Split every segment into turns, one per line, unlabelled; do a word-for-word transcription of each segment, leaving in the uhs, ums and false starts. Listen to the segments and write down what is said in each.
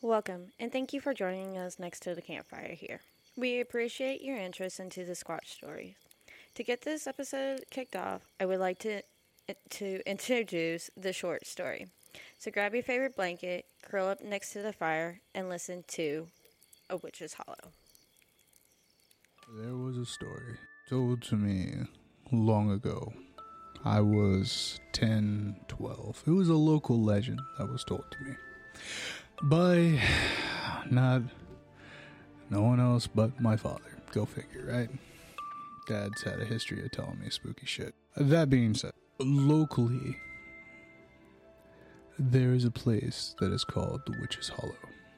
Welcome, and thank you for joining us next to the campfire here. We appreciate your interest into the Squatch stories. To get this episode kicked off, I would like to to introduce the short story. So grab your favorite blanket, curl up next to the fire, and listen to A Witch's Hollow.
There was a story told to me long ago. I was ten, twelve. It was a local legend that was told to me by not no one else but my father. Go figure, right? Dad's had a history of telling me spooky shit. That being said, locally, there is a place that is called the Witch's Hollow.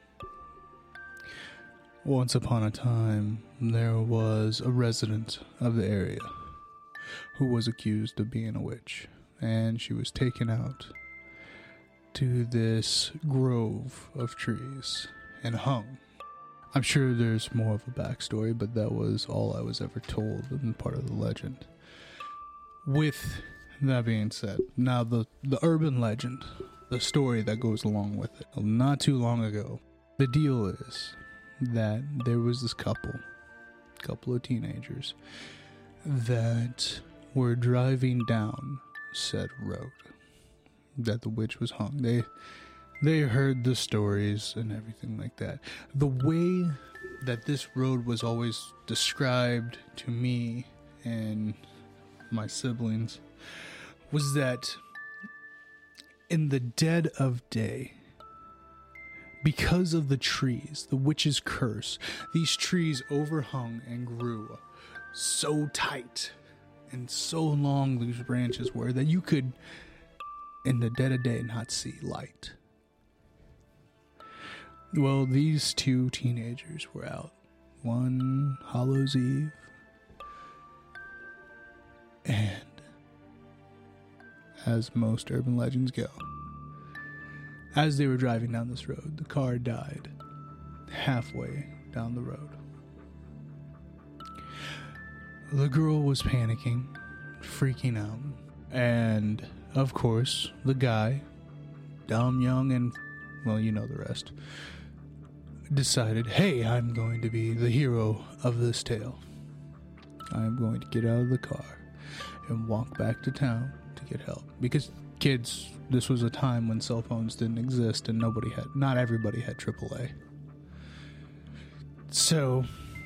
Once upon a time, there was a resident of the area who was accused of being a witch, and she was taken out to this grove of trees and hung. I'm sure there's more of a backstory, but that was all I was ever told and part of the legend. With that being said, now the, the urban legend, the story that goes along with it. Not too long ago, the deal is that there was this couple, couple of teenagers, that were driving down said road that the witch was hung. They they heard the stories and everything like that. The way that this road was always described to me and my siblings was that in the dead of day, because of the trees, the witch's curse, these trees overhung and grew so tight and so long these branches were that you could, in the dead of day, not see light. Well, these two teenagers were out one Hallows Eve, and as most urban legends go, as they were driving down this road, the car died halfway down the road. The girl was panicking, freaking out, and of course, the guy, dumb, young, and, well, you know the rest, decided, hey, I'm going to be the hero of this tale. I'm going to get out of the car and walk back to town to get help. Because kids, this was a time when cell phones didn't exist and nobody had, not everybody had triple A. So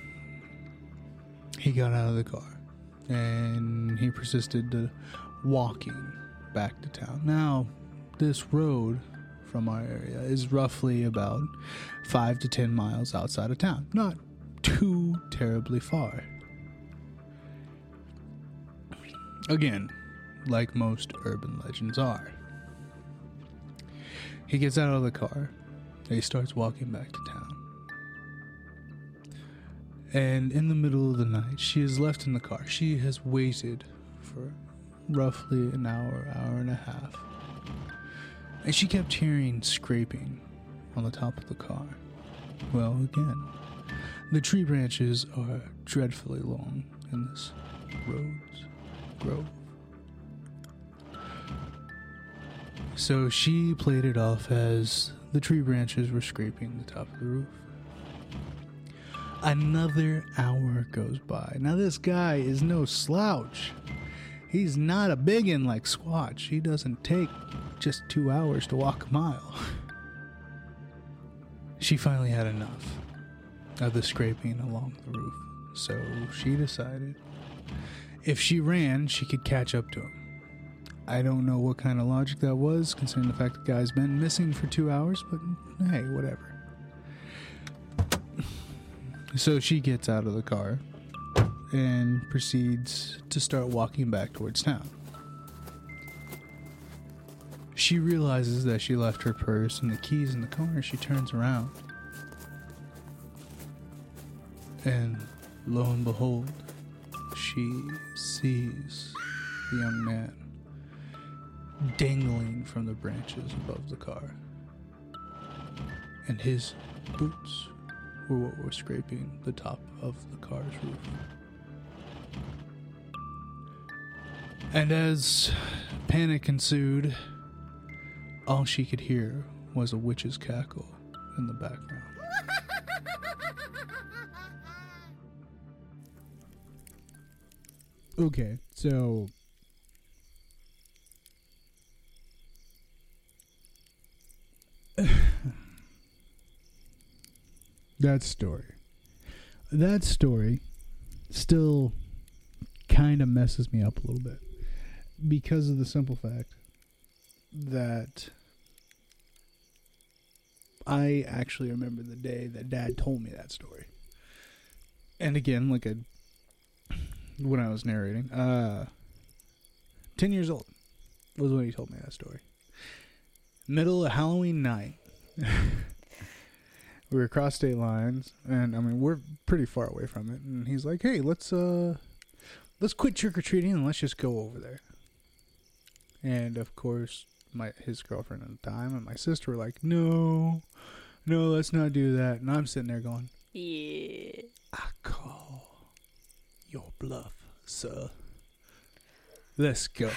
he got out of the car and he persisted to walking back to town. Now, this road from our area is roughly about five to ten miles outside of town. Not too terribly far. Again, like most urban legends are. He gets out of the car and he starts walking back to town. And in the middle of the night, she is left in the car. She has waited for roughly an hour, hour and a half. And she kept hearing scraping on the top of the car. Well, again, the tree branches are dreadfully long in this road's grove. So she played it off as the tree branches were scraping the top of the roof. Another hour goes by. Now this guy is no slouch. He's not a biggin like Squatch. He doesn't take just two hours to walk a mile. She finally had enough of the scraping along the roof. So she decided if she ran, she could catch up to him. I don't know what kind of logic that was, considering the fact the guy's been missing for two hours, but hey, whatever. So she gets out of the car and proceeds to start walking back towards town. She realizes that she left her purse and the keys in the car. She turns around. And lo and behold, she sees the young man dangling from the branches above the car. And his boots were what were scraping the top of the car's roof. And as panic ensued, all she could hear was a witch's cackle in the background. Okay, so that story. That story still kind of messes me up a little bit because of the simple fact that I actually remember the day that Dad told me that story. And again, like a, when I was narrating, uh, ten years old was when he told me that story. Middle of Halloween night. We were across state lines, and I mean, we're pretty far away from it. And he's like, hey, let's, uh, let's quit trick-or-treating and let's just go over there. And of course, my his girlfriend at the time and my sister were like, no, no, let's not do that. And I'm sitting there going,
Yeah.
I call your bluff, sir. Let's go.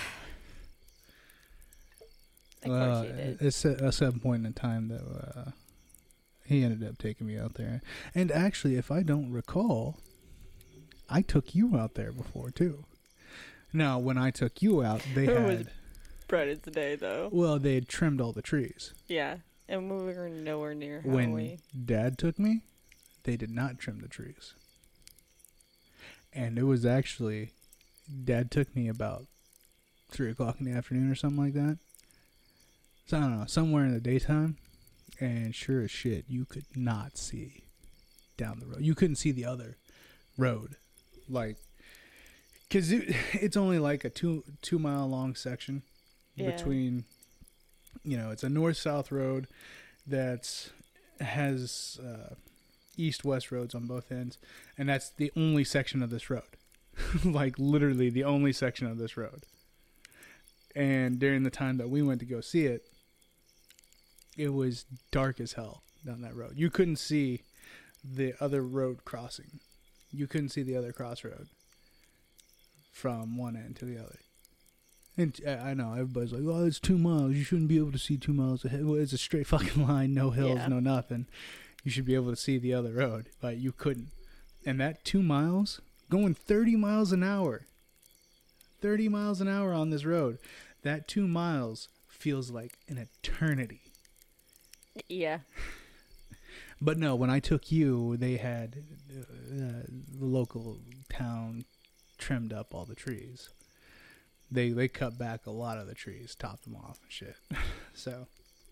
Of
Well,
course you did.
it's at a certain point in time that uh, he ended up taking me out there. And actually, if I don't recall, I took you out there before, too. Now, when I took you out, they
It was
had...
bright as the day, though.
Well, they had trimmed all the trees.
Yeah, and we were nowhere near
When
Halloween.
Dad took me, they did not trim the trees. And it was actually... Dad took me about three o'clock in the afternoon or something like that. So, I don't know, somewhere in the daytime. And sure as shit, you could not see down the road. You couldn't see the other road. Like, because it, it's only like a two, two mile long section
Yeah.
between, you know, it's a north-south road that's has uh, east-west roads on both ends. And that's the only section of this road. Like, literally the only section of this road. And during the time that we went to go see it, it was dark as hell down that road. You couldn't see the other road crossing. You couldn't see the other crossroad from one end to the other. And I know, everybody's like, oh, it's two miles. You shouldn't be able to see two miles ahead. Well, it's a straight fucking line, no hills,
Yeah.
no nothing. You should be able to see the other road, but you couldn't. And that two miles, going thirty miles an hour, thirty miles an hour on this road, that two miles feels like an eternity.
Yeah.
But no, when I took you, they had uh, the local town trimmed up all the trees. They they cut back a lot of the trees, topped them off and shit. So,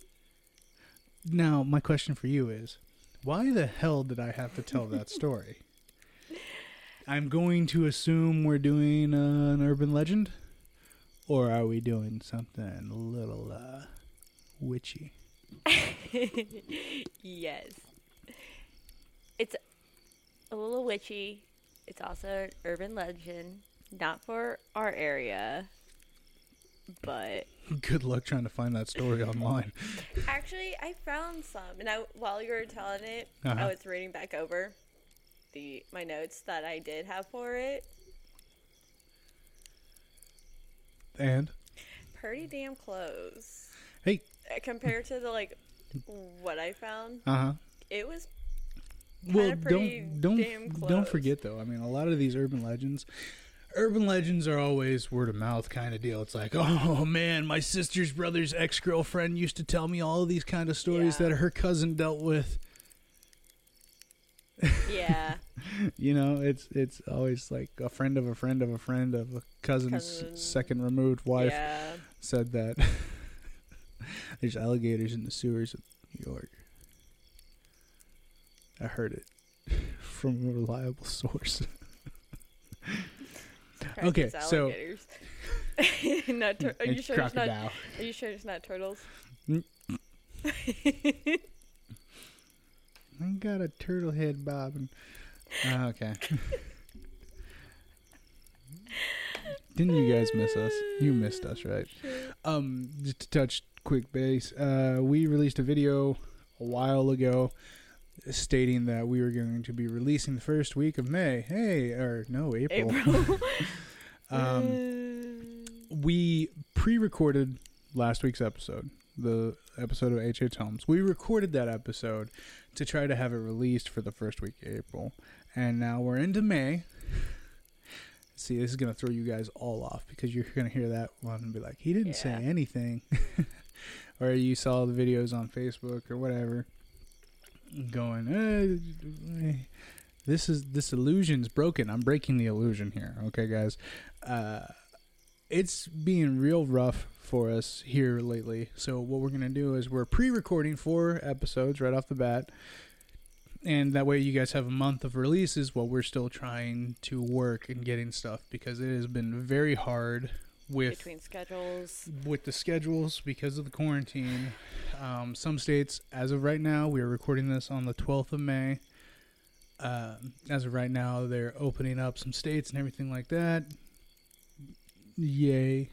now my question for you is, why the hell did I have to tell that story? I'm going to assume we're doing uh, an urban legend, or are we doing something a little uh, witchy?
Yes. It's a little witchy. It's also an urban legend. Not for our area, but
Good luck trying to find that story online.
actually, I found some. And I, while you were telling it,
Uh-huh.
I was reading back over the my notes that I did have for it.
And
Pretty damn close.
hey,
Uh, Compared to the like what I found,
uh huh.
it was
Well,
pretty
don't don't
damn
don't
close.
forget though. I mean, a lot of these urban legends, urban legends are always word of mouth kind of deal. It's like, oh man, my sister's brother's ex girlfriend used to tell me all of these kind of stories
Yeah.
that her cousin dealt with.
yeah.
You know, it's it's always like a friend of a friend of a friend of a cousin's
Cousin.
second removed wife
Yeah.
said that there's alligators in the sewers of New York. I heard it from a reliable source. Okay,
It's
so-
alligators. not tur- are you
It's
sure it's not?
crocodile.
Are you sure it's not turtles?
Mm. I got a turtle head bobbing. Uh, okay. Didn't you guys miss us? You missed us, right? Um, just to touch quick base, uh, we released a video a while ago stating that we were going to be releasing the first week of May. Hey, or no, April.
April.
um, we pre-recorded last week's episode. the episode of H H Holmes. We recorded that episode to try to have it released for the first week of April. And now we're into May. See, this is going to throw you guys all off because you're going to hear that one and be like, he didn't yeah. say anything. Or you saw the videos on Facebook or whatever going, eh, this is this illusion's broken. I'm breaking the illusion here. Okay, guys. Uh, it's being real rough for us here lately. So what we're going to do is we're pre-recording four episodes right off the bat. And that way you guys have a month of releases while we're still trying to work and getting stuff, because it has been very hard with
between schedules.
With the schedules because of the quarantine. Um, some states, as of right now, we are recording this on the twelfth of May. Uh, as of right now, they're opening up some states and everything like that. Yay.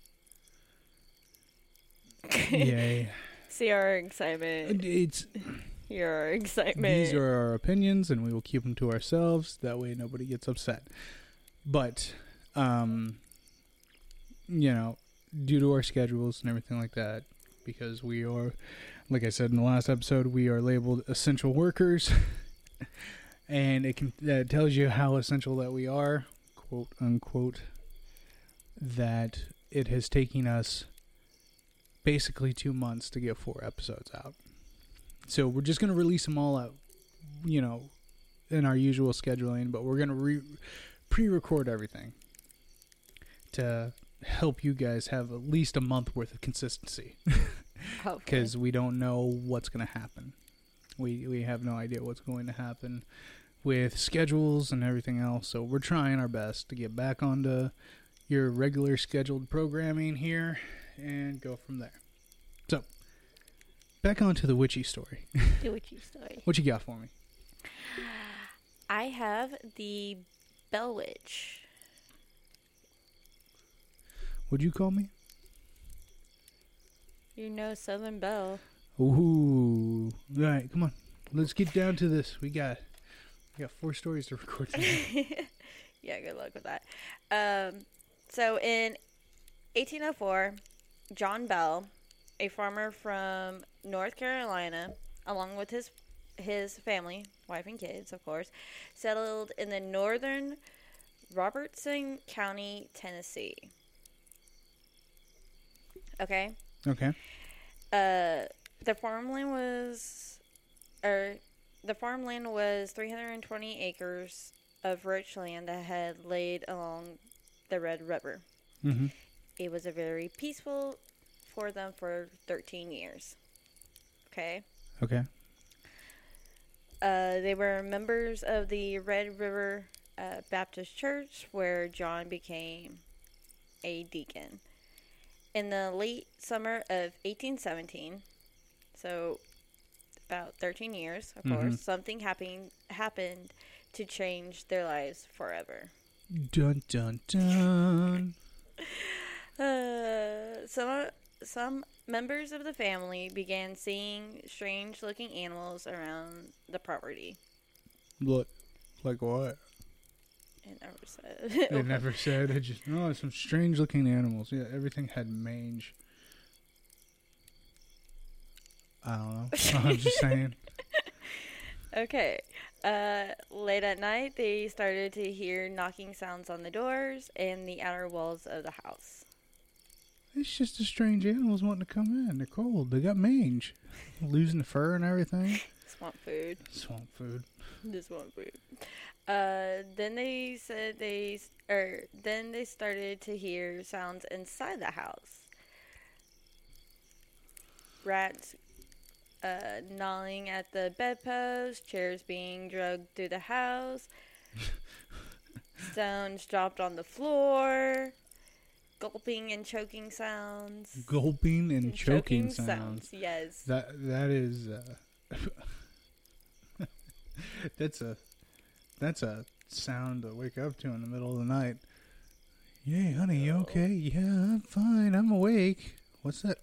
Yay.
See our excitement.
It's...
Your excitement.
These are our opinions, and we will keep them to ourselves. That way nobody gets upset. But, um, you know, due to our schedules and everything like that, because we are, like I said in the last episode, we are labeled essential workers. And it can that tells you how essential that we are, quote unquote, that it has taken us basically two months to get four episodes out. So we're just going to release them all out, you know, in our usual scheduling, but we're going to re- pre-record everything to help you guys have at least a month worth of consistency. Because we don't know what's going to happen. We we have no idea what's going to happen with schedules and everything else. So we're trying our best to get back onto your regular scheduled programming here and go from there. So, back onto the witchy story.
The witchy story.
What you got for me?
I have the Bell Witch.
What'd you call me?
You know Southern Belle.
Ooh. All right, come on. Let's get down to this. We got we got four stories to record tonight.
Yeah, good luck with that. Um, so in eighteen oh four, John Bell, a farmer from North Carolina, along with his his family, wife and kids, of course, settled in the northern Robertson County, Tennessee. Okay?
Okay.
Uh, the farmland was, or the farmland was three hundred twenty acres of rich land that had laid along the Red River.
Mm-hmm.
It was a very peaceful for them for thirteen years. Okay?
Okay.
Uh, they were members of the Red River uh, Baptist Church, where John became a deacon. In the late summer of eighteen seventeen, so about thirteen years, of mm-hmm. course, something happened happened to change their lives forever.
Dun dun dun.
uh, some some members of the family began seeing strange-looking animals around the property.
Look, like what?
It never said.
It never said. It just, oh, some strange-looking animals. Yeah, everything had mange. I don't know. I'm just saying.
Okay. Uh, late at night, they started to hear knocking sounds on the doors and the outer walls of the house.
It's just the strange animals wanting to come in. They're cold. They got mange. Losing the fur and everything.
Swamp food.
Swamp food.
The swamp food. Uh, then they said they, or then they started to hear sounds inside the house. Rats uh, gnawing at the bedpost, chairs being dragged through the house, stones dropped on the floor, gulping and choking sounds.
Gulping and, and choking, choking sounds.
sounds. Yes.
That that is. Uh, that's a. That's a sound to wake up to in the middle of the night. Hey, honey, you okay? Yeah, I'm fine. I'm awake. What's that?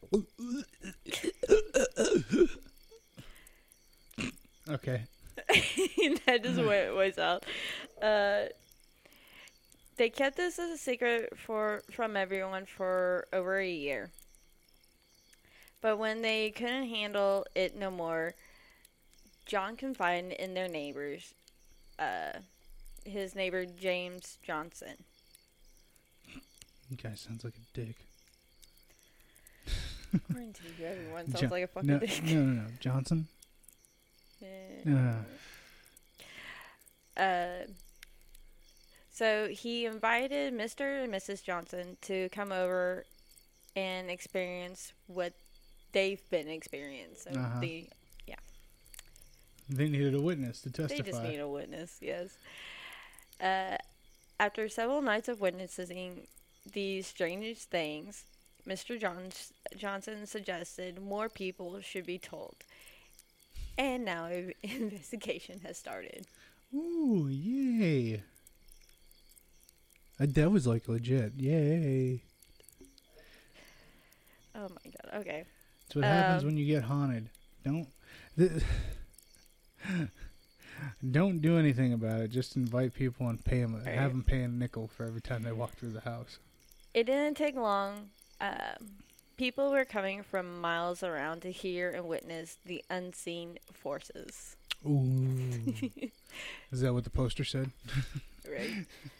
Okay.
That just went voice out. Uh, they kept this as a secret for from everyone for over a year. But when they couldn't handle it no more, John confided in their neighbors, uh, his neighbor James Johnson.
You guy sounds like a dick.
According to you, everyone sounds
Jo-
like a fucking
no,
dick.
No, no, no. Johnson? Uh.
Uh, so he invited Mister and Missus Johnson to come over and experience what they've been experiencing. So
Uh-huh.
the
They needed a witness to testify.
They just need a witness, yes. Uh, after several nights of witnessing these strange things, Mister Johns- Johnson suggested more people should be told. And now an investigation has started.
Ooh, yay. Uh, that was like legit. Yay.
Oh my god, okay.
That's what happens
Um,
when you get haunted. Don't... Th- Don't do anything about it. Just invite people and pay them,
Right.
have them pay a nickel for every time they walk through the house.
It didn't take long. Um, people were coming from miles around to hear and witness the unseen forces.
Ooh. Is that what the poster said?
Right.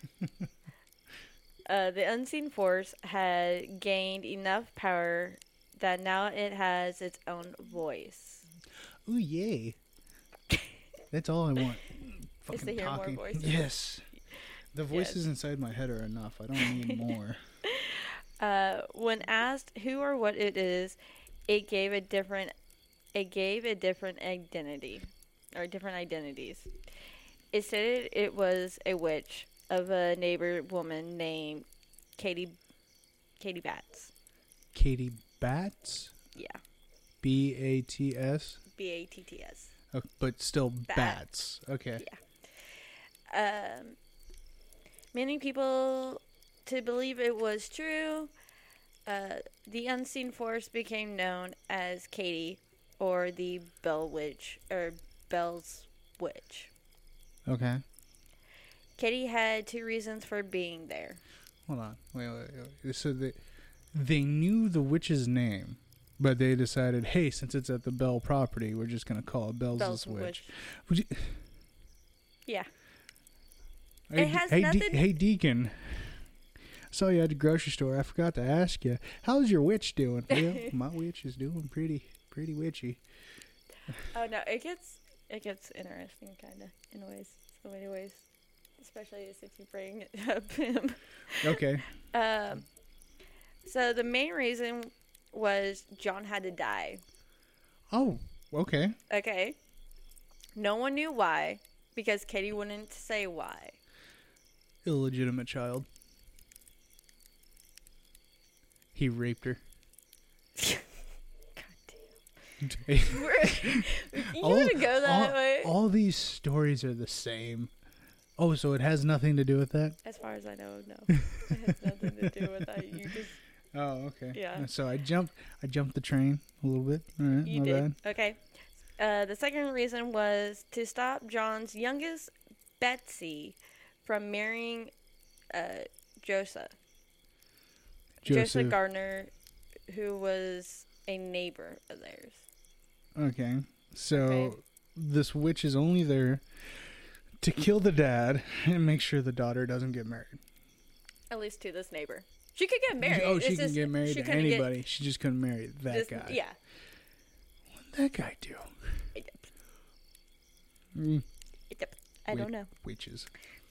uh, the unseen force had gained enough power that now it has its own voice.
Ooh, yay. That's all I want.
Is to
Fucking
hear more
talking.
voices.
Yes. The voices
Yes.
inside my head are enough. I don't need more.
Uh, when asked who or what it is, it gave a different, it gave a different identity, or different identities. It stated it was a witch of a neighbor woman named Katie, Katie Batts.
Katie Batts?
Yeah,
B A T S?
B A T T S.
Oh, but still
Bat.
bats. Okay.
Um, many people to believe it was true. Uh, the unseen force became known as Katie, or the Bell Witch, or Bell's Witch.
Okay.
Katie had two reasons for being there.
Hold on. Wait, wait, wait. So they, they knew the witch's name, but they decided, hey, since it's at the Bell property, we're just going to call it Bell's,
Bell's
Witch.
Witch.
Would you,
Yeah.
hey,
It has
hey,
nothing-
De- hey, Deacon. I saw you at the grocery store. I forgot to ask you, how's your witch doing? Well, my witch is doing pretty, pretty witchy.
Oh no, it gets it gets interesting, kind of, in ways, so many ways, especially since you bring it up him.
Okay.
Um. So the main reason was John had to die.
Oh, okay.
Okay. No one knew why, because Katie wouldn't say why.
Illegitimate child. He raped her.
God damn.
Hey.
We're, you
all,
want to go that
all,
way?
all these stories are the same. Oh, so it has nothing to do with that?
As far as I know, no. It has nothing to do with that. You just
Oh, okay.
Yeah.
So I jumped I jumped the train a little bit. All right,
You
my
did.
bad.
Okay. Uh, the second reason was to stop John's youngest, Betsy, from marrying uh, Joseph. Joseph.
Joseph.
Gardner, who was a neighbor of theirs.
Okay. So
Okay.
this witch is only there to kill the dad and make sure the daughter doesn't get married.
At least to this neighbor. She could get married.
Oh, she
It's
can
just-
get married
she
to
couldn't get
anybody. She just couldn't marry that
this-
guy.
Yeah.
What did that guy do? Mm,
I
Wait.
don't know.
witches.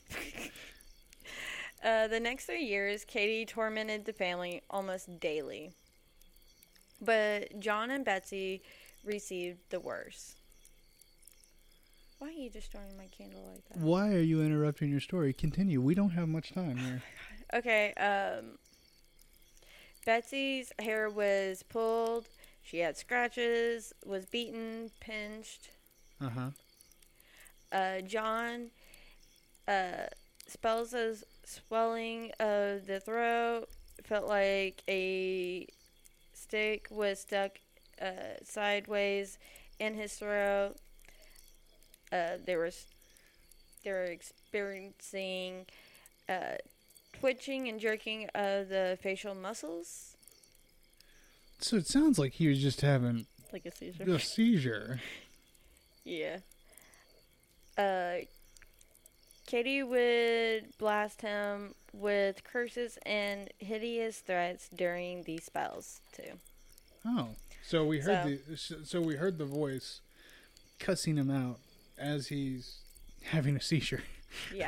Uh, the next three years, Katie tormented the family almost daily. But John and Betsy received the worst. Why are you destroying my candle like that?
Why are you interrupting your story? Continue. We don't have much time here.
Okay, um, Betsy's hair was pulled. She had scratches, was beaten, pinched.
Uh-huh.
Uh, John, uh, spells of swelling of the throat, felt like a stick was stuck uh, sideways in his throat. Uh, they were they were experiencing uh, twitching and jerking of the facial muscles.
So it sounds like he was just having
Like a seizure.
a seizure.
Yeah. Uh, Katie would blast him with curses and hideous threats during these spells too.
Oh, so we heard
So-
the so we heard the voice cussing him out as he's having a seizure.
Yeah.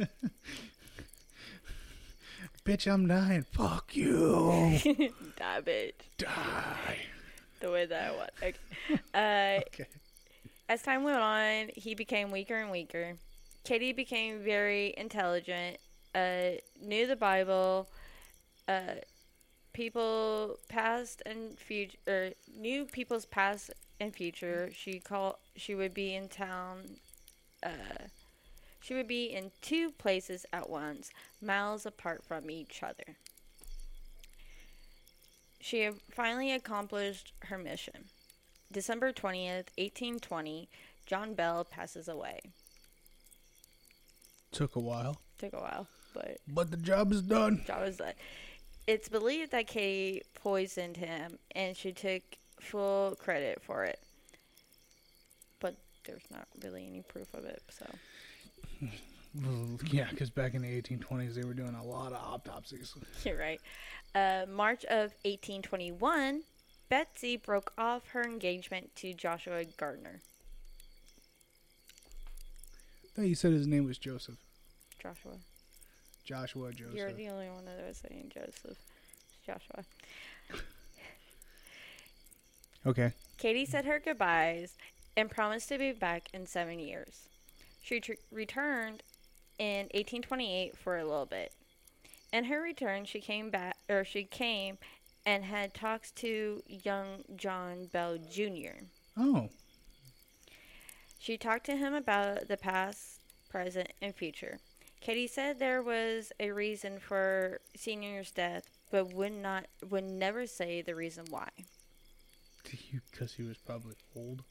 Bitch, I'm dying. Fuck you.
Die, bitch.
Die.
The way that I was. Okay. Uh,
Okay.
as time went on, he became weaker and weaker. Katie became very intelligent, uh, knew the Bible, uh, people past and future, or knew people's past and future. She called. She would be in town. Uh, she would be in two places at once, miles apart from each other. She had finally accomplished her mission. December twentieth, eighteen twenty, John Bell passes away.
Took a while,
Took a while, but
but the job is done.
job was done. It's believed that Katie poisoned him, and she took full credit for it. But there's not really any proof of it, so.
Well, yeah, because back in the eighteen twenties, they were doing a lot of autopsies.
You're right. Uh, March of eighteen twenty-one, Betsy broke off her engagement to Joshua Gardner.
I thought you said his name was Joseph.
Joshua.
Joshua Joseph.
You're the only one that was saying Joseph. It's Joshua.
Okay.
Katie said her goodbyes and promised to be back in seven years. She tr- returned in eighteen twenty-eight for a little bit. In her return, she came back, or she came and had talks to young John Bell Junior
Oh.
She talked to him about the past, present, and future. Katie said there was a reason for Senior's death, but would not, would never say the reason why.
Because he was probably old.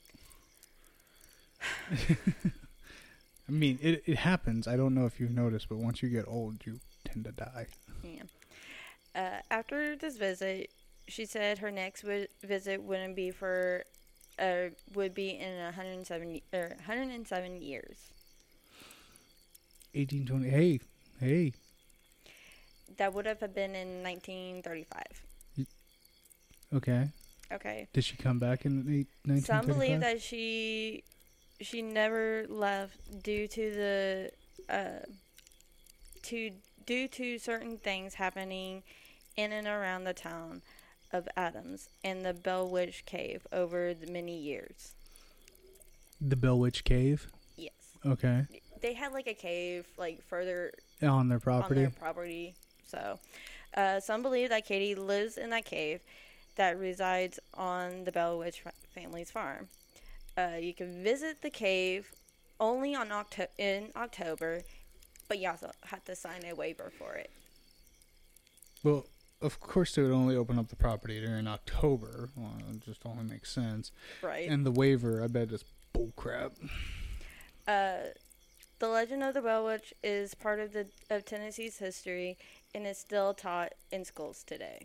I mean, it it happens. I don't know if you've noticed, but once you get old, you tend to die.
Yeah. Uh, after this visit, she said her next wi- visit wouldn't be for, uh, would be in one hundred seven, or one hundred seven years.
eighteen twenty. Hey, hey.
That would have been in nineteen thirty-five.
Okay.
Okay.
Did she come back in eight, nineteen thirty-five?
Some believe that she she never left due to the uh, to due to certain things happening in and around the town of Adams and the Bell Witch Cave over the many years.
The Bell Witch Cave?
Yes.
Okay.
They had like a cave like further
On their property?
on their property. So uh, some believe that Katie lives in that cave that resides on the Bell Witch fa- family's farm. Uh, you can visit the cave only on Octo- in October, but you also have to sign a waiver for it.
Well, of course they would only open up the property during October. Well, it just only makes sense.
Right.
And the waiver, I bet is bullcrap.
Uh, the legend of the Bell Witch is part of the of Tennessee's history and is still taught in schools today.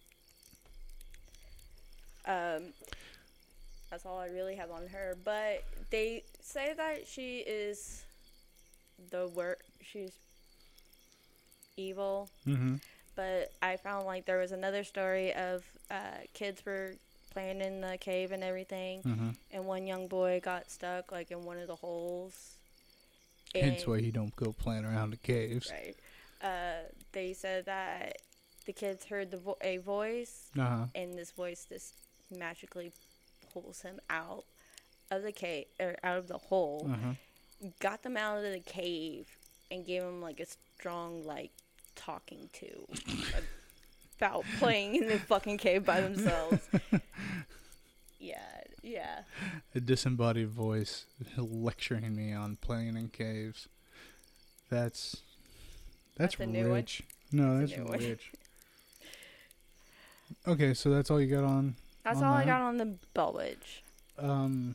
Um, that's all I really have on her. But they say that she is the wor- she's evil.
Mm-hmm.
But I found like there was another story of uh, kids were playing in the cave and everything,
Mm-hmm.
and one young boy got stuck like in one of the holes.
Hence
And-
why you don't go playing around the caves.
Right. Uh, they said that the kids heard the vo- a voice,
Uh-huh.
and this voice just magically pulls him out of the cave or out of the hole,
Uh-huh.
got them out of the cave, and gave them like a strong like talking to about playing in the fucking cave by themselves. Yeah, yeah.
A disembodied voice lecturing me on playing in caves. That's that's,
That's a new one?
rich. No,
That's
that's
a new one.
rich. Okay, so that's all you got on.
That's
on
all I
that?
got on the Bell Witch.
Um.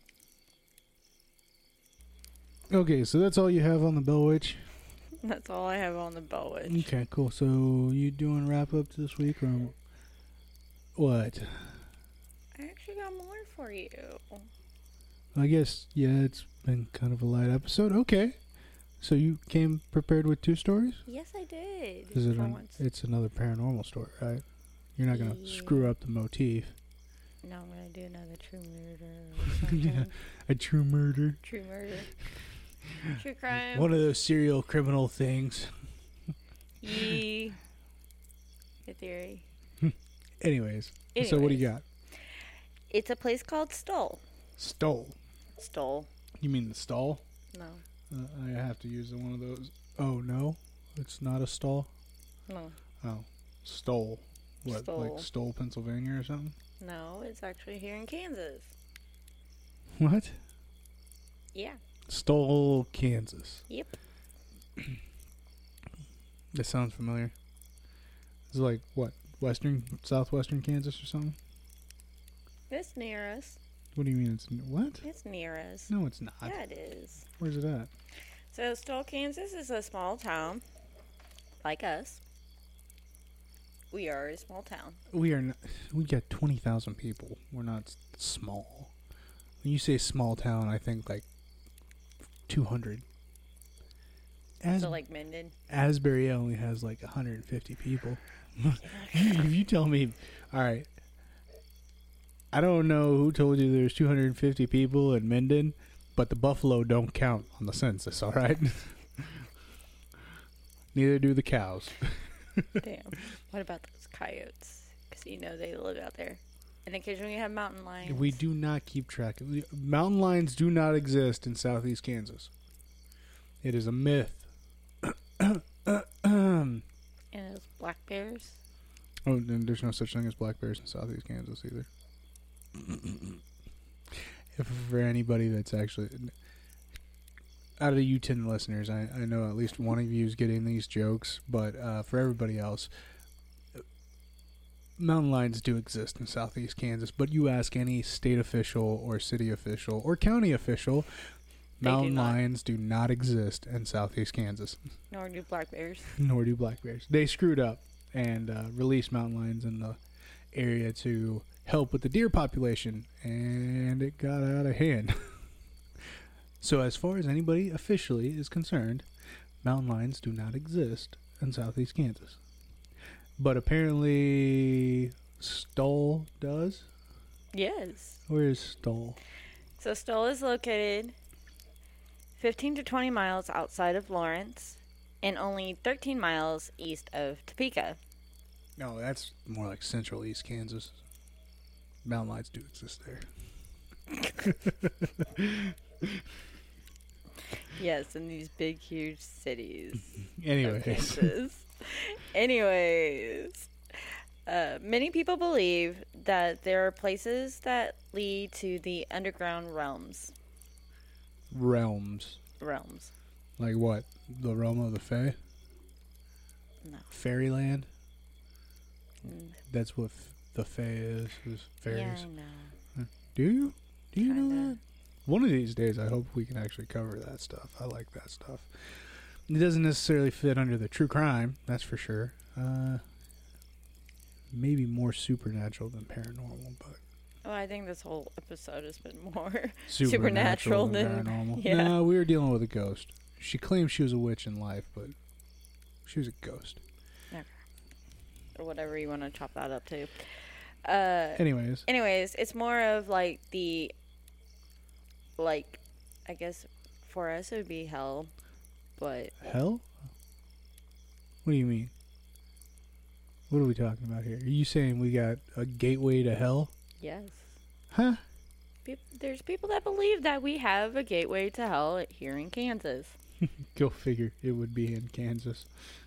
Okay, so that's all you have on the Bell Witch.
That's all I have on the Bell Witch.
Okay, cool. So you doing wrap up this week, or What?
I actually got more for you.
I guess, yeah, it's been kind of a light episode. Okay. So you came prepared with two stories?
Yes, I did.
Is it
for
an,
once.
it's another paranormal story, right? You're not going to
Yeah.
screw up the motif.
No, I'm going to do another true murder or something.
Yeah, a true murder.
True murder. True crime.
One of those serial criminal things.
Yee. Good theory.
Anyways, so what do you
Anyways.
got?
It's a place called Stoll.
Stole.
Stoll.
You mean the stall?
No.
Uh, I have to use one of those. Oh, no? It's not a stall?
No.
Oh. Stole. What,
Stole.
like Stole, Pennsylvania or something?
No, it's actually here in Kansas.
What?
Yeah.
Stole, Kansas.
Yep.
That sounds familiar. It's like, what, western, southwestern Kansas or something?
It's near us.
What do you mean it's, what?
It's near us.
No, it's not.
Yeah, it is.
Where's it at?
So, Stoll, Kansas is a small town. Like us. We are a small town.
We are, not, we got twenty thousand people. We're not s- small. When you say small town, I think like two hundred. As,
So, like Minden.
Asbury only has like one hundred fifty people. If you tell me, all right, I don't know who told you there's two hundred fifty people in Minden, but the buffalo don't count on the census, all right? Neither do the cows.
Damn. What about those coyotes? Because you know they live out there. And occasionally you have mountain lions.
We do not keep track of mountain lions. Do not exist in southeast Kansas. It is a myth.
And those black bears.
Oh, and there's no such thing as black bears in southeast Kansas either. If for anybody that's actually out of the you ten listeners, I, I know at least one of you is getting these jokes, but uh, for everybody else, mountain lions do exist in southeast Kansas. But you ask any state official or city official or county official,
They do
mountain
not.
lions do not exist in southeast Kansas.
Nor do black bears.
Nor do black bears. They screwed up and uh, released mountain lions in the area to help with the deer population, and it got out of hand. So as far as anybody officially is concerned, mountain lions do not exist in southeast Kansas. But apparently Stoll does?
Yes.
Where is Stoll?
So Stoll is located fifteen to twenty miles outside of Lawrence and only thirteen miles east of Topeka.
No, that's more like central east Kansas. Mountain lions do exist there.
Yes, in these big, huge cities. of
Anyways.
Kansas. Anyways. Uh, many people believe that there are places that lead to the underground realms.
Realms.
Realms.
Like what? The realm of the Fae?
No.
Fairyland?
Mm.
That's what f- the Fae is, is fairies.
Yeah, I know.
Do you? Do you know
Kinda.
that? One of these days, I hope we can actually cover that stuff. I like that stuff. It doesn't necessarily fit under the true crime, that's for sure. Uh, maybe more supernatural than paranormal, but
Well, I think this whole episode has been more
supernatural,
supernatural
than,
than
paranormal.
yeah.
No, we were dealing with a ghost. She claimed she was a witch in life, but she was a ghost.
or whatever you want to chop that up to. Uh,
Anyways,
anyways, it's more of like the, like, I guess for us it would be hell, but
hell? What do you mean? What are we talking about here? Are you saying we got a gateway to hell?
yes,
Huh?
Peop there's people that believe that we have a gateway to hell here in Kansas.
Go figure. It would be in Kansas.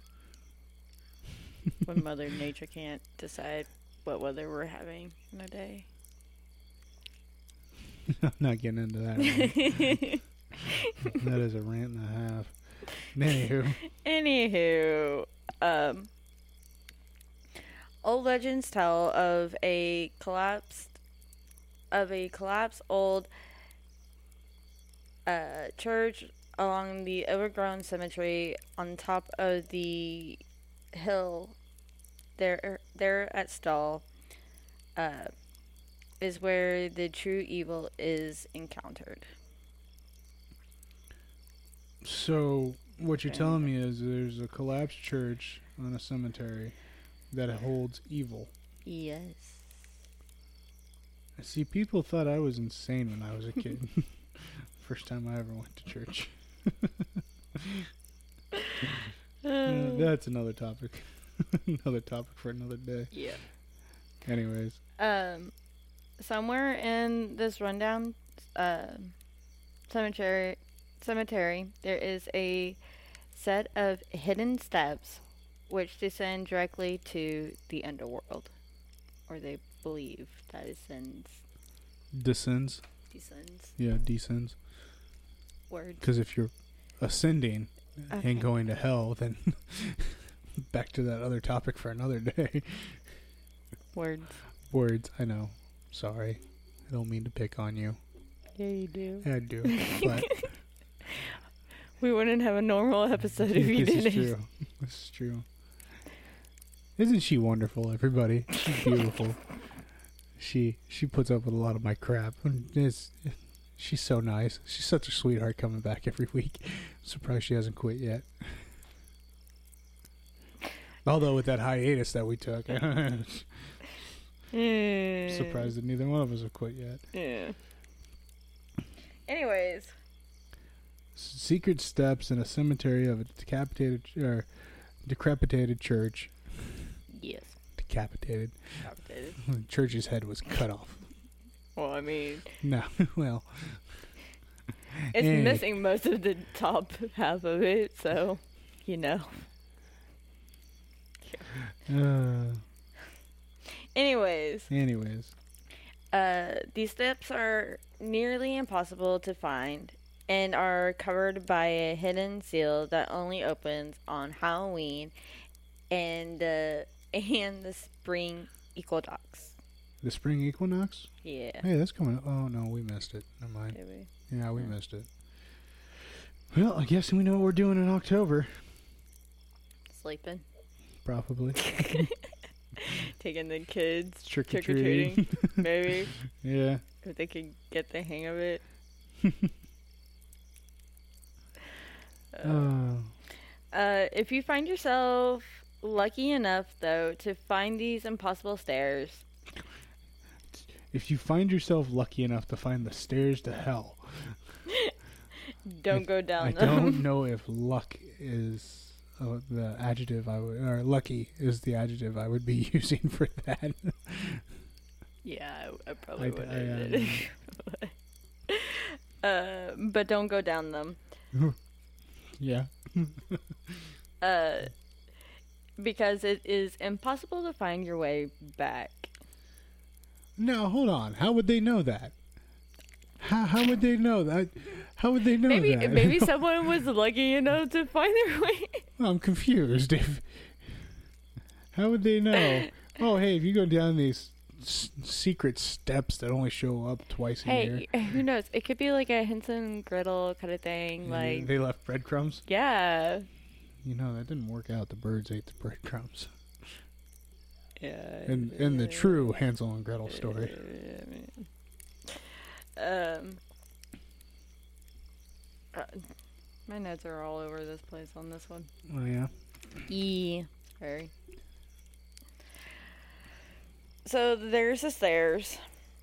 When Mother Nature can't decide what weather we're having in a day.
I'm not getting into that. That is a rant and a half. Anywho,
Anywho, um, old legends tell of a collapsed, of a collapsed old uh, church along the overgrown cemetery on top of the hill there, there at Stoll. uh, is where the true evil is encountered.
So, what you're
Okay.
telling me is there's a collapsed church on a cemetery that holds evil.
Yes.
See, people thought I was insane when I was a kid. First time I ever went to church. Uh, that's another topic. Another topic for another day.
Yeah.
Anyways.
Um, somewhere in this rundown uh, cemetery, cemetery, there is a set of hidden steps which descend directly to the underworld, or they believe that descends.
Descends.
Descends.
Yeah, descends.
Words.
Because if you're ascending
Okay.
and going to hell, then back to that other topic for another day.
Words.
Words, I know. Sorry. I don't mean to pick on you.
Yeah, you do.
I do. But
We wouldn't have a normal episode if you
this
didn't.
is true. This is true. Isn't she wonderful, everybody? She's beautiful. she she puts up with a lot of my crap. And It's, she's so nice. She's such a sweetheart coming back every week. I'm surprised she hasn't quit yet. Although with that hiatus that we took, I'm
Mm.
surprised that neither one of us have quit yet.
Yeah. Anyways.
Secret steps in a cemetery of a decapitated or decapitated church.
Yes.
Decapitated.
Decapitated.
The church's head was cut off.
Well, I mean,
No, well,
it's
Hey.
missing most of the top half of it, so, you know.
uh,
Anyways,
anyways,
uh, these steps are nearly impossible to find and are covered by a hidden seal that only opens on Halloween and uh, and the spring equinox.
the spring equinox.
Yeah.
Hey, that's coming up. Oh no, we missed it. Never mind.
Maybe.
Yeah, we
Yeah.
missed it. Well, I guess we know what we're doing in October.
Sleeping.
Probably
Taking the kids
trick or
trick or
treating.
treating. Maybe.
Yeah.
If they could get the hang of it. uh,
Uh,
uh, if you find yourself lucky enough, though, to find these impossible stairs,
if you find yourself lucky enough to find the stairs to hell,
don't go down
I
them.
don't know if luck is uh, the adjective I would, or lucky is the adjective I would be using for that.
Yeah, I, I probably
I-
would
I,
have
um,
did. uh, but don't go down them.
Yeah.
Uh, because it is impossible to find your way back.
No, hold on. How would they know that? How how would they know that? How would they know
Maybe
that?
maybe someone was lucky enough to find their way.
I'm confused. If how would they know? Oh, hey, if you go down these s- secret steps that only show up twice a year,
Hey, who knows? It could be like a Hansel and Gretel kind of thing.
and
Like,
they left breadcrumbs.
yeah,
You know that didn't work out. The birds ate the breadcrumbs.
yeah.
In in the true Hansel and Gretel story.
Um, uh, my notes are all over this place on this one.
Oh yeah.
E. Very. So there's the stairs.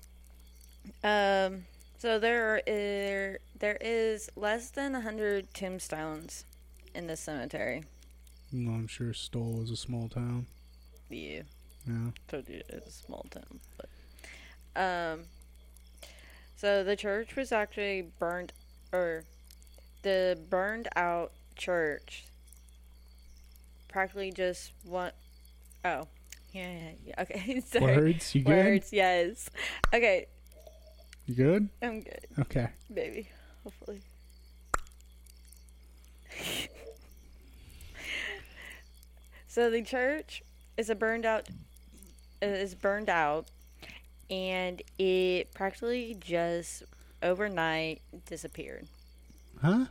Um. So there are there is less than a hundred tombstones in this cemetery.
No, I'm sure Stoll is a small town.
Yeah.
Yeah.
Told you it's a small town, but um. So the church was actually burned, or the burned out church. Practically just one. Oh, yeah, yeah, yeah. Okay, sorry.
Words, you good?
Words, yes. Okay,
You good?
I'm good,
Okay.
baby. Hopefully. So the church is a burned out. Is burned out, and it practically just overnight disappeared.
Huh?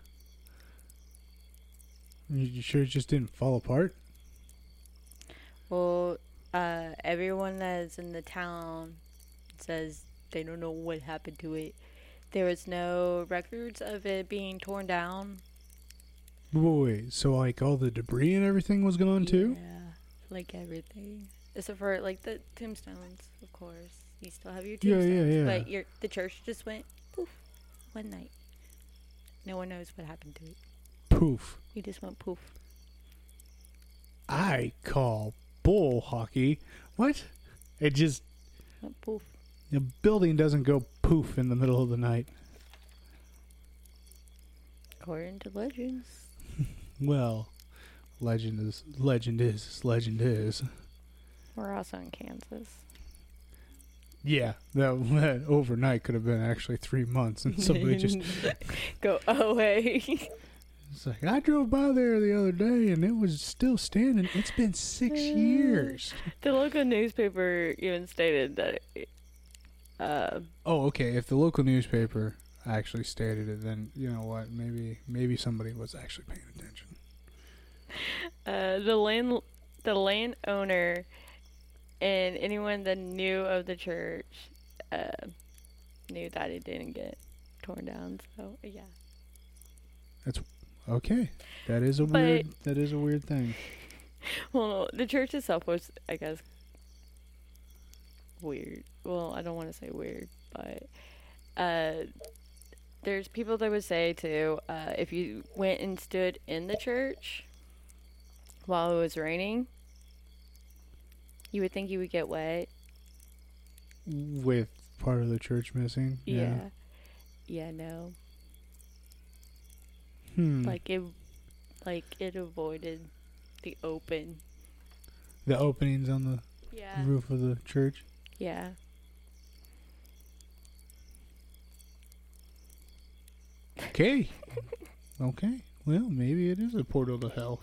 You, you sure it just didn't fall apart?
Well, Uh, everyone that's in the town says they don't know what happened to it. There was no records of it being torn down.
Wait, so like all the debris and everything was gone too?
Yeah, like everything. Except for like the tombstones, of course. You still have your
Yeah,
tombstones.
yeah, yeah.
But your the church just went poof one night. No one knows what happened to it.
Poof.
You just went poof.
I call bull hockey. What? It just
Went poof.
the building doesn't go poof in the middle of the night.
According to legends.
Well, legend is legend is legend is.
We're also in Kansas.
Yeah, that, that overnight could have been actually three months, and somebody just
go away.
it's like I drove by there the other day and it was still standing. It's been six years.
The local newspaper even stated that. Uh,
Oh, okay. If the local newspaper actually stated it, then you know what? Maybe maybe somebody was actually paying attention.
uh, the land, the landowner, and anyone that knew of the church, uh, knew that it didn't get torn down. So yeah.
Okay, that is a
But-
weird. That is a weird thing.
Well, no, the church itself was, I guess, weird. Well, I don't want to say weird, but uh, there's people that would say too, uh, if you went and stood in the church while it was raining, you would think you would get wet.
With part of the church missing.
Yeah. Yeah, no.
Hmm.
Like it, like it avoided the open.
the openings on the
Yeah.
roof of the church.
Yeah.
Okay. Okay. Well, maybe it is a portal to hell.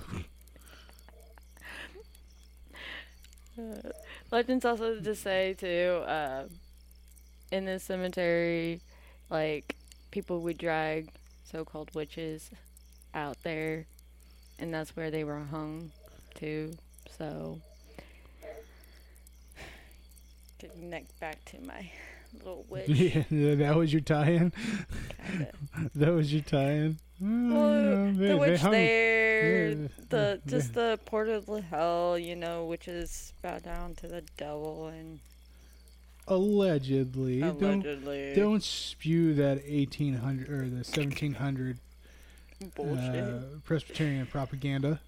Uh, legends also just say too, uh, in the cemetery, like people would drag so-called witches out there, and that's where they were hung to. So, getting next back to my little witch.
Yeah, that was your tie-in.
Kinda.
That was your tie-in.
Well,
They-
the
they
witch
hung-
there,
yeah,
the
yeah.
just the portal to hell, you know, witches bow down to the devil and
Allegedly.
allegedly
Don't don't spew that eighteen hundred or the seventeen hundred
bullshit.
uh, Presbyterian propaganda.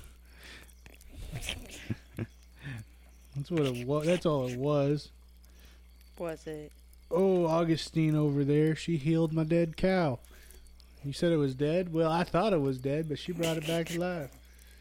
That's what it was. That's all it was.
Was it?
Oh, Augustine over there, she healed my dead cow. You said it was dead? Well, I thought it was dead, but she brought it back to life.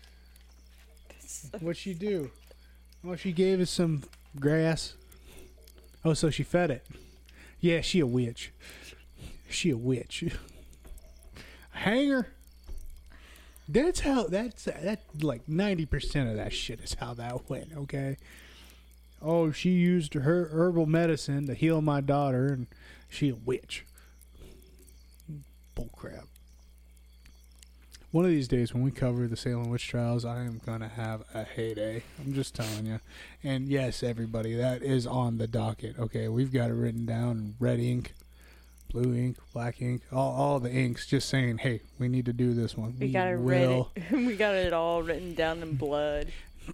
What'd she do? Well, she gave us some grass. Oh, so she fed it. Yeah, she a witch. She a witch. Hang her. That's how, that's, that, like, ninety percent of that shit is how that went, okay? Oh, she used her herbal medicine to heal my daughter, and she a witch. Bullcrap. One of these days when we cover the Salem witch trials, I am going to have a heyday. I'm just telling you. And yes, everybody, that is on the docket. Okay, we've got it written down in red ink, blue ink, black ink, all, all the inks just saying, hey, we need to do this one.
We, got it
will,
written. We got it all written down in blood.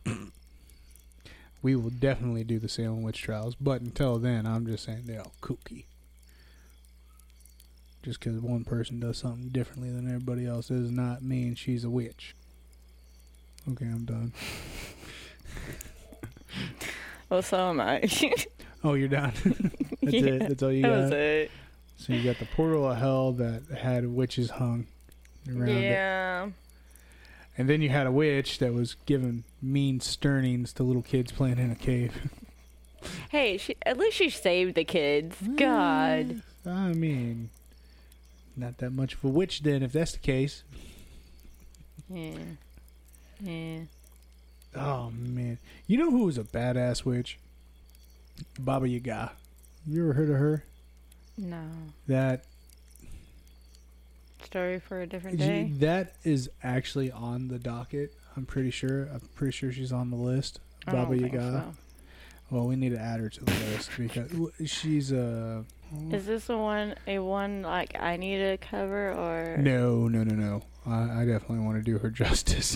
We will definitely do the Salem witch trials. But until then, I'm just saying they're all kooky. Just because one person does something differently than everybody else does not mean she's a witch. Okay, I'm done.
Well, so am I.
Oh, you're done. That's
Yeah,
it. That's all you
that
got.
was it.
So you got the portal of hell that had witches hung around it,
Yeah.
and then you had a witch that was giving mean sternings to little kids playing in a cave.
Hey, she, at least she saved the kids. God.
I mean, not that much of a witch then, if that's the case.
Yeah. Yeah.
Oh man, you know who was a badass witch? Baba Yaga. You ever heard of her?
No.
That
Story for a different day.
that is actually on the docket. I'm pretty sure. I'm pretty sure she's on the list
I
Baba
don't think
Yaga.
so.
Well, we need to add her to the list because w- she's a.
Is this a one a one like I need a cover or
No, no, no, no. I, I definitely want to do her justice.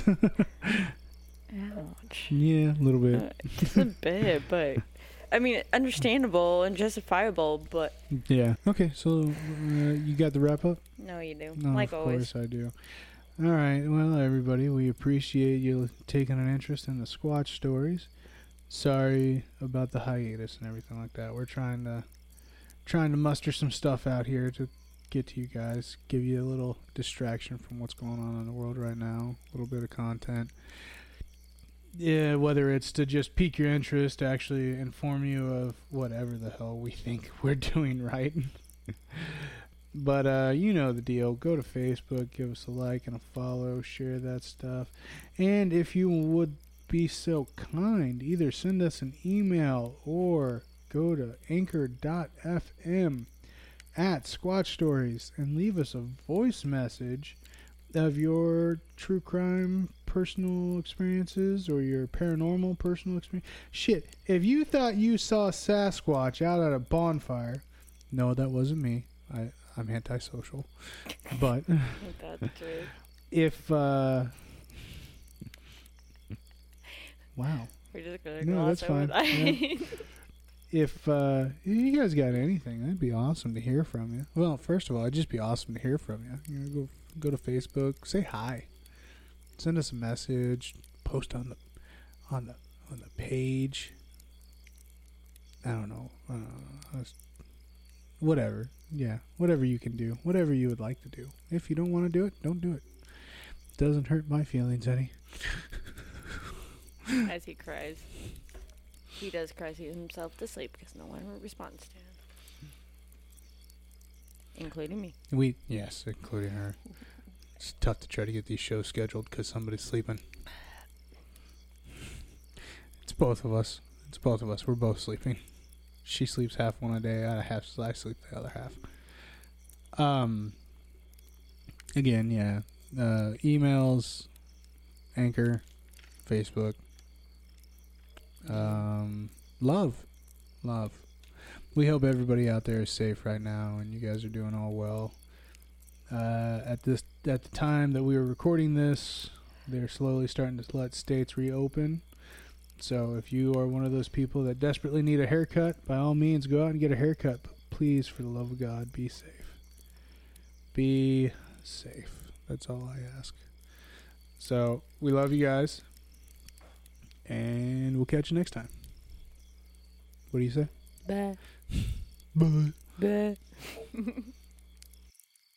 Ouch.
Yeah, a little bit.
Uh, just a bit, but I mean understandable and justifiable, but
Yeah. Okay, so uh, you got the wrap up?
no you do.
No,
like
of
always.
course I do. All right, well, everybody, we appreciate you taking an interest in the Squatch stories. Sorry about the hiatus and everything like that. We're trying to trying to muster some stuff out here to get to you guys, give you a little distraction from what's going on in the world right now, a little bit of content. Yeah, whether it's to just pique your interest, to actually inform you of whatever the hell we think we're doing right. But uh, you know the deal. Go to Facebook, give us a like and a follow, share that stuff. And if you would be so kind, either send us an email or go to anchor dot f m at Squatch Stories and leave us a voice message of your true crime personal experiences or your paranormal personal experience. Shit, if you thought you saw Sasquatch out at a bonfire, no, that wasn't me. I, I'm antisocial. But
That's true.
if, uh, wow.
We're just gonna
No,
gloss
that's
over
fine.
that.
Yeah. If uh, you guys got anything, that'd be awesome to hear from you. Well, first of all, it'd just be awesome to hear from you. You know, go go to Facebook, say hi, send us a message, post on the on the on the page. I don't know, uh, whatever. Yeah, whatever you can do, whatever you would like to do. If you don't want to do it, don't do it. Doesn't hurt my feelings any.
As he cries. He does cry himself to sleep because no one responds to him. Including me.
We yes, including her. It's tough to try to get these shows scheduled because somebody's sleeping. It's both of us. It's both of us. We're both sleeping. She sleeps half one a day. I half. I sleep the other half. Um. Again, yeah. Uh, emails, Anchor, Facebook. Um, love, love. We hope everybody out there is safe right now, and you guys are doing all well. Uh, at this, at the time that we were recording this, they're slowly starting to let states reopen. So if you are one of those people that desperately need a haircut, by all means, go out and get a haircut. But please, for the love of God, be safe. Be safe. That's all I ask. So we love you guys. And we'll catch you next time. What do you say?
Bye.
Bye.
Bye.